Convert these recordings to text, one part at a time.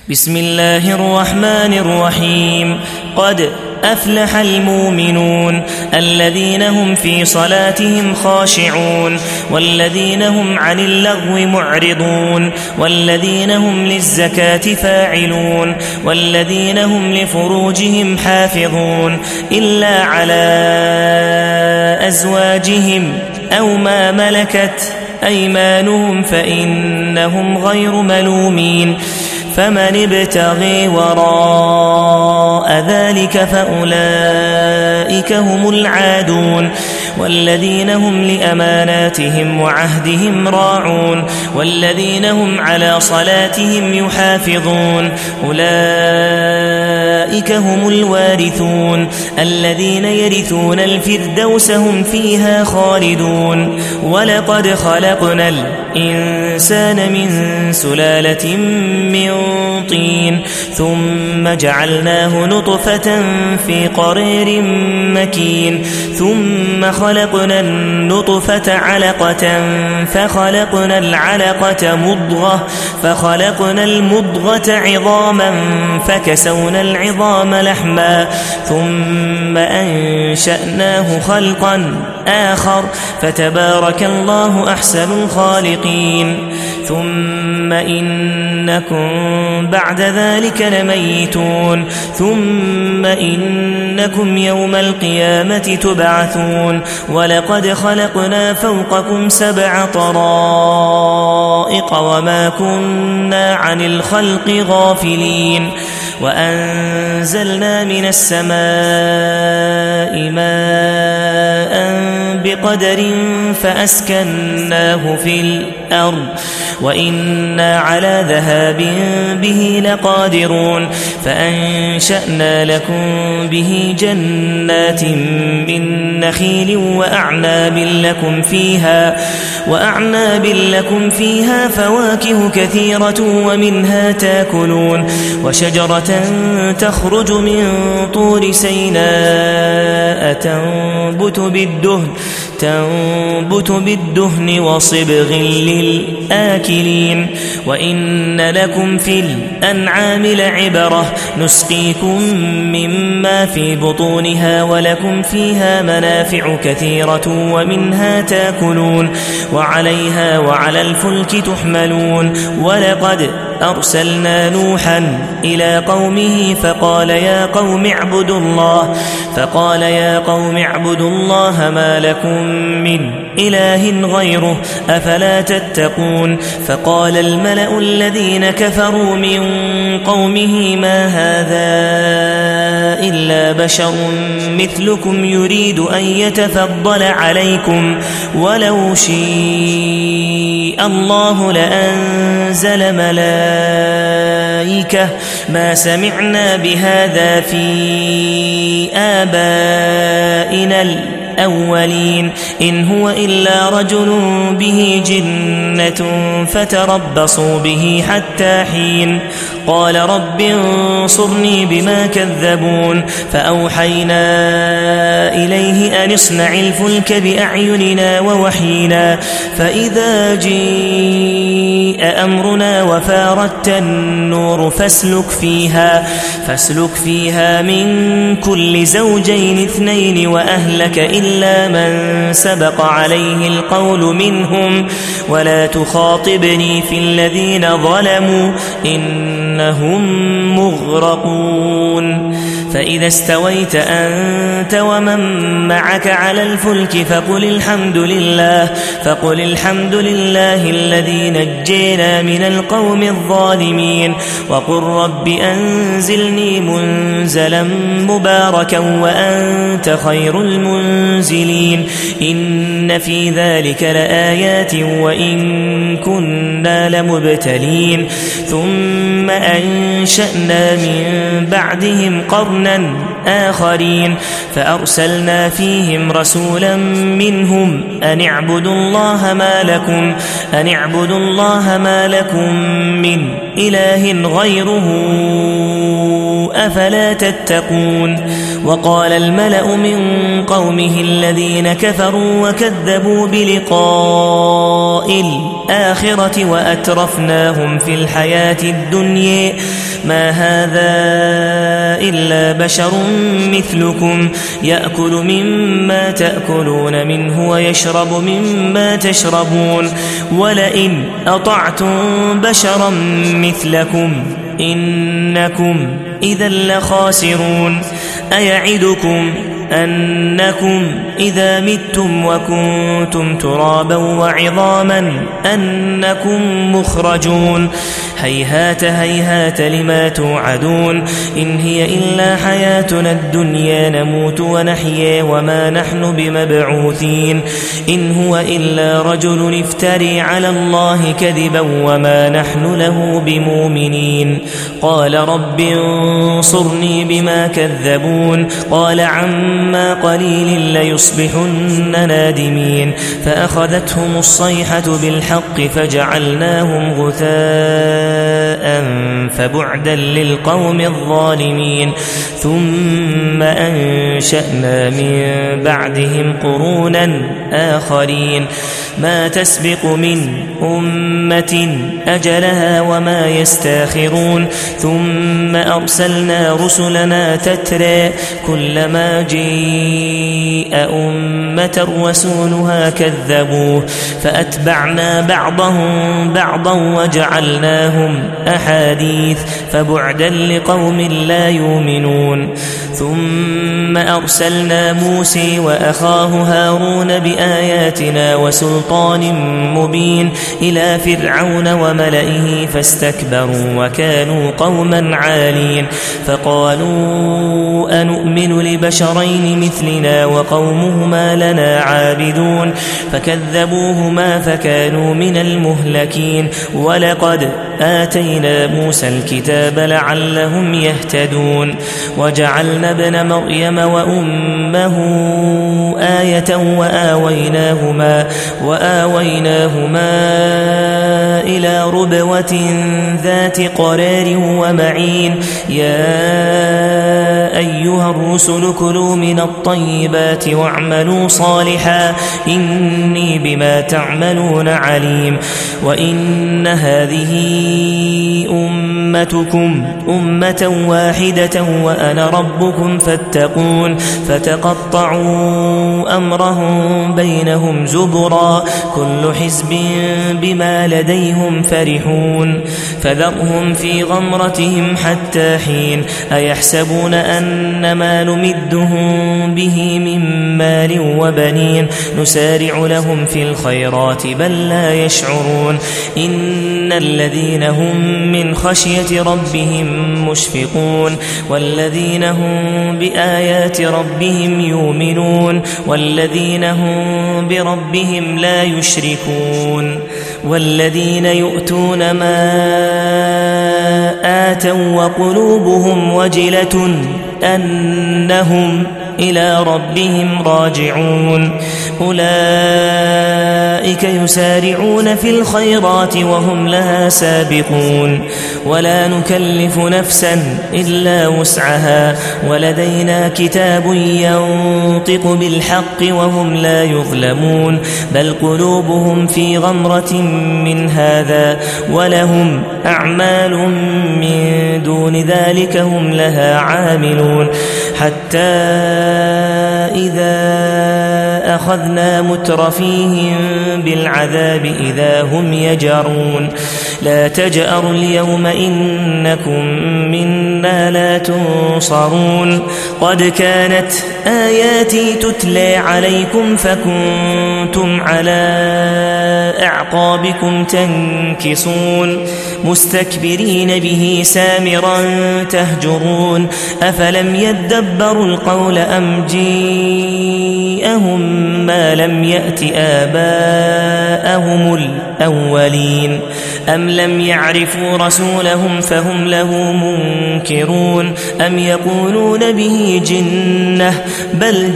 بسم الله الرحمن الرحيم. قد أفلح المؤمنون الذين هم في صلاتهم خاشعون والذين هم عن اللغو معرضون والذين هم للزكاة فاعلون والذين هم لفروجهم حافظون إلا على أزواجهم أو ما ملكت أيمانهم فإنهم غير ملومين. فمن ابتغي وراء ذلك فأولئك هم العادون والذين هم لأماناتهم وعهدهم راعون والذين هم على صلاتهم يحافظون أولئك هم الوارثون الذين يرثون الفردوس هم فيها خالدون. ولقد خلقنا الإنسان من سلالة من طين ثم جعلناه نطفة في قرير مكين ثم خلقنا النطفة علقة فخلقنا العلقة مضغة فخلقنا المضغة عظاما فكسونا العظام لحما ثم أنشأناه خلقا آخر فتبارك الله أحسن الخالقين. ثم إنكم بعد ذلك لميتون ثم إنكم يوم القيامة تبعثون. ولقد خلقنا فوقكم 7 طرائق وما كنا عن الخلق غافلين. وأنزلنا من السماء ماء بقدر فأسكناه في الأرض وإنا على ذهاب به لقادرون. فأنشأنا لكم به جنات من نخيل وأعناب لكم فيها فواكه كثيرة ومنها تاكلون. وشجرة تخرج من طور سيناء تنبت بالدهن وصبغ للآكلين. وإن لكم في الأنعام لعبرة نسقيكم مما في بطونها ولكم فيها منافع كثيرة ومنها تاكلون وعليها وعلى الفلك تحملون. ولقد أرسلنا نوحا إلى قومه فقال يا قوم اعبدوا الله ما لكم من إله غيره أفلا تتقون. فقال الملأ الذين كفروا من قومه ما هذا إلا بشر مثلكم يريد أن يتفضل عليكم ولو شاء الله لأنزل ملائكة ما سمعنا بهذا في آبائنا الأولين إن هو إلا رجل به جنة فتربصوا به حتى حين. قال رب انصرني بما كذبون. فأوحينا إليه أن اصنع الفلك بأعيننا ووحينا فإذا جاء أمرنا وفاردت النور فاسلك فيها من كل زوجين 2 وأهلك إلا من سبق عليه القول منهم ولا تخاطبني في الذين ظلموا إنهم مغرقون. فإذا استويت أنت ومن معك على الفلك فقل الحمد لله الذي نجينا من القوم الظالمين وقل رب أنزلني منزلا مباركا وأنت خير المنزلين. إن في ذلك لآيات وإن كنا لمبتلين. ثم أنشأنا من بعدهم قرنا آخرين فأرسلنا فيهم رسولا منهم أن اعبدوا الله ما لكم من إله غيره أفلا تتقون. وقال الملأ من قومه الذين كفروا وكذبوا بلقاء الآخرة وأترفناهم في الحياة الدنيا ما هذا إلا بشر مثلكم يأكل مما تأكلون منه ويشرب مما تشربون ولئن أطعتم بشرا مثلكم إنكم إذا لخاسرون أيعدكم أنكم إذا متم وكنتم ترابا وعظاما أنكم مخرجون هيهات هيهات لما توعدون إن هي إلا حياتنا الدنيا نموت ونحيا وما نحن بمبعوثين إن هو إلا رجل افتري على الله كذبا وما نحن له بمؤمنين قال رب انصرني بما كذبون قال عما قليل ليصبحن نادمين فأخذتهم الصيحة بالحق فجعلناهم غثاء فبعدا للقوم الظالمين ثم أنشأنا من بعدهم قرونا آخرين ما تسبق من أمة أجلها وما يستاخرون ثم أرسلنا رسلنا تترى كلما جيء أمة رسولها كذبوه فأتبعنا بعضهم بعضا وجعلناهم أحاديث فبعدا لقوم لا يؤمنون ثم أرسلنا موسى وأخاه هارون بآياتنا وسلطان مبين إلى فرعون وملئه فاستكبروا وكانوا قوما عالين فقالوا أنؤمن لبشرين مثلنا وقومهما لنا عابدون فكذبوهما فكانوا من المهلكين ولقد آتينا موسى الكتاب لعلهم يهتدون وجعلنا ابن مريم وأمه آية وآويناهما إلى ربوة ذات قرار ومعين يا أيها الرسل كلوا من الطيبات واعملوا صالحا إني بما تعملون عليم وإن هذه أمتكم أمة واحدة وأنا ربكم فاتقون فتقطعوا أمرهم بينهم زبرا كل حزب بما لديهم فرحون فذرهم في غمرتهم حتى حين أيحسبون أن ما نمدهم به من مال وبنين نسارع لهم في الخيرات بل لا يشعرون إن الذين هم من خشية ربهم مشفقون والذين هم بآيات ربهم يؤمنون والذين هم بربهم لا يشركون والذين يؤتون ما آتوا وقلوبهم وجلة أنهم إلى ربهم راجعون أولئك يسارعون في الخيرات وهم لها سابقون ولا نكلف نفسا إلا وسعها ولدينا كتاب ينطق بالحق وهم لا يظلمون بل قلوبهم في غمرة من هذا ولهم أعمال من دون ذلك هم لها عاملون حتى إذا أخذنا مترفيهم بالعذاب إذا هم يجرون لا تجأروا اليوم إنكم منا لا تنصرون قد كانت آياتي تتلى عليكم فكنتم على أعقابكم تنكصون مستكبرين به سامرا تهجرون أفلم يدبروا القول أم جيءهم ما لم يأت آباءهم الأولين أم لم يعرفوا رسولهم فهم له منكرون أم يقولون به جنة بل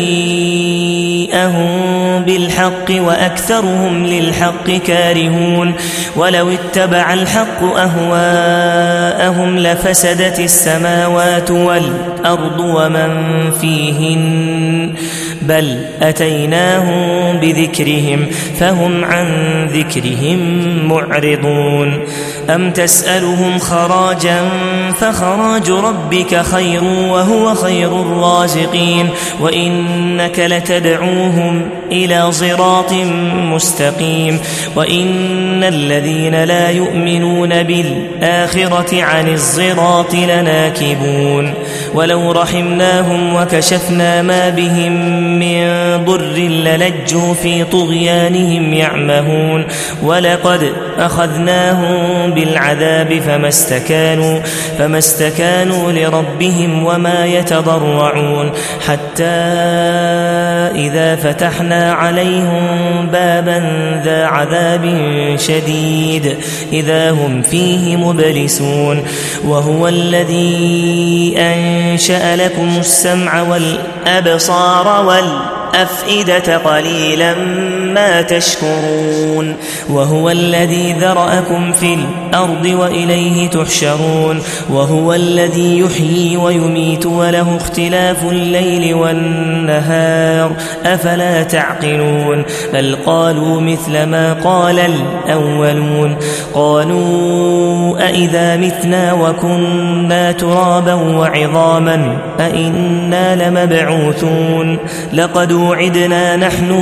جيءهم بالحق وأكثرهم للحق كارهون ولو اتبع الحق أهواءهم لفسدت السماوات والأرض ومن فيهن بل أتيناهم بذكرهم فهم عن ذكرهم معرضون أم تسألهم خراجا فخراج ربك خير وهو خير الرازقين وإنك لتدعوهم إلى صراط مستقيم وإن الذين لا يؤمنون بالآخرة عن الصراط لناكبون ولو رحمناهم وكشفنا ما بهم من ضر للجوا في طغيانهم يعمهون ولقد أخذناهم بالعذاب فما استكانوا لربهم وما يتضرعون حتى إذا فتحنا عليهم بابا ذا عذاب شديد إذا هم فيه مبلسون وهو الذي أنشأ لكم السمع والأبصار والأفئدة قليلا ما تشكرون وهو الذي ذرأكم في الأرض وإليه تحشرون وهو الذي يحيي ويميت وله اختلاف الليل والنهار أفلا تعقلون بل قالوا مثل ما قال الأولون قالوا أئذا متنا وكنا ترابا وعظاما أئنا لمبعوثون لقد وعدنا نحن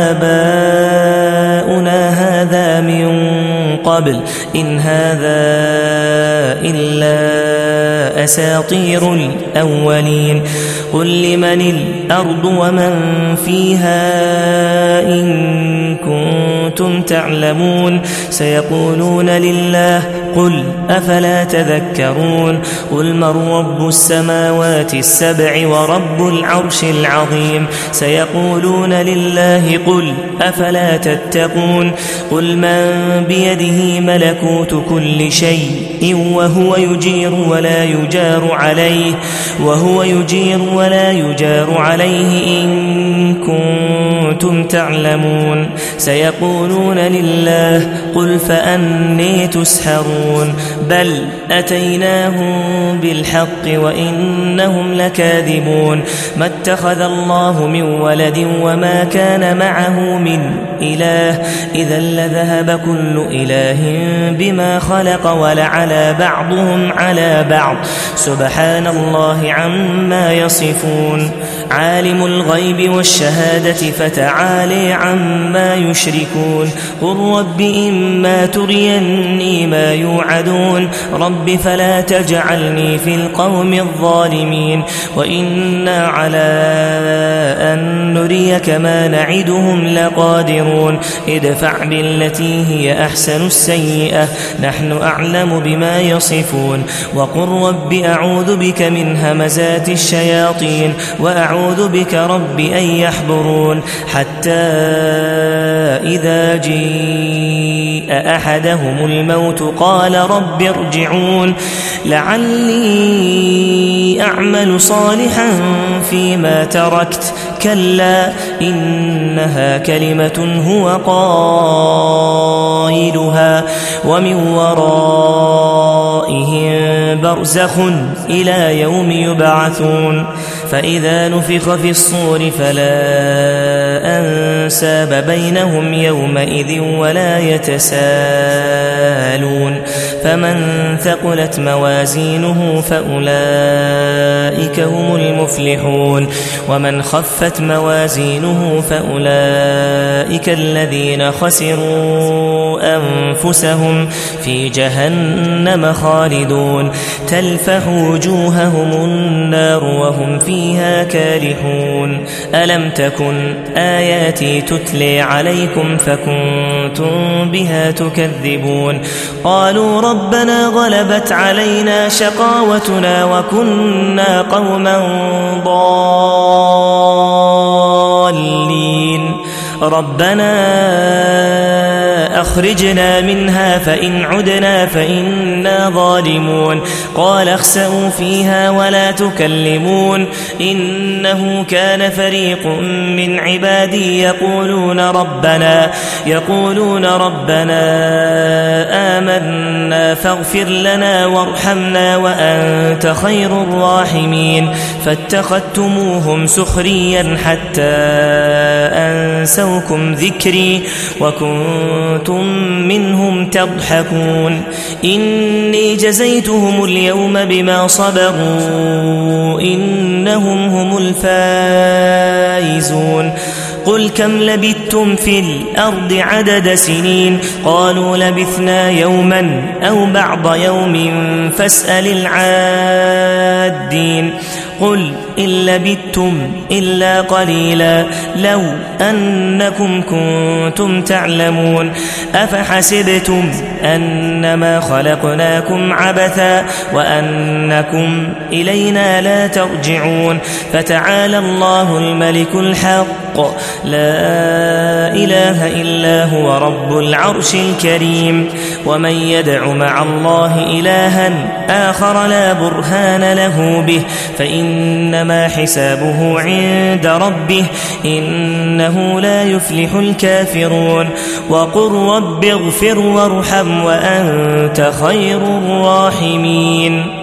وآباؤنا هذا من قبل إن هذا إلا أساطير الأولين قل لمن الأرض ومن فيها إن كنتم تعلمون سيقولون لله قل أفلا تذكرون قل من رب السماوات السبع ورب العرش العظيم سيقولون لله قل أفلا تتقون قل من بيده ملكوت كل شيء وهو يجير ولا يجار عليه إن كنتم تعلمون سيقولون لله قل فأني تسحرون بل أتيناهم بالحق وإنهم لكاذبون ما اتخذ الله من ولد وما كان معه من إله إذا لذهب كل إله بما خلق ولعلى بعضهم على بعض سبحان الله عما يصفون عالم الغيب والشهادة فتعالي عما يشركون قل رب إما تريني ما يوعدون رب فلا تجعلني في القوم الظالمين وإنا على أن نريك ما نعدهم لقادرون ادفع بالتي هي أحسن السيئة نحن أعلم بما يصفون وقل رب أعوذ بك من همزات الشياطين وأعوذ بك رب أن يحضرون حتى إذا جاء أحدهم الموت قال رب ارجعون لعلي أعمل صالحا فيما تركت كلا إنها كلمة هو قائلها ومن ورائهم برزخ إلى يوم يبعثون فإذا نفخ في الصور فلا أنساب بينهم يومئذ ولا يتساءلون فمن ثقلت موازينه فأولئك هم المفلحون ومن خفت موازينه فأولئك الذين خسروا أنفسهم في جهنم خالدون تلفح وجوههم النار وهم فيها كالحون ألم تكن آياتي تتلي عليكم فكنتم بها تكذبون قالوا ربنا غلبت علينا شقاوتنا وكنا قوما ضالين ربنا أخرجنا منها فإن عدنا فإنا ظالمون قال اخسئوا فيها ولا تكلمون إنه كان فريق من عبادي يقولون ربنا آمنا فاغفر لنا وارحمنا وأنت خير الراحمين فاتخذتموهم سخريا حتى أنسوكم ذكري وكنتم منهم تضحكون إني جزيتهم اليوم بما صبروا إنهم هم الفائزون قل كم لبثتم في الأرض عدد سنين قالوا لبثنا يوما أو بعض يوم فاسأل العادين قل إن لبثتم إلا قليلا لو أنكم كنتم تعلمون أفحسبتم أنما خلقناكم عبثا وأنكم إلينا لا ترجعون فتعالى الله الملك الحق لا إله إلا هو رب العرش الكريم ومن يدع مع الله إلها آخر لا برهان له به فإنما حسابه عند ربه إنه لا يفلح الكافرون وقل رب اغفر وارحم وأنت خير الراحمين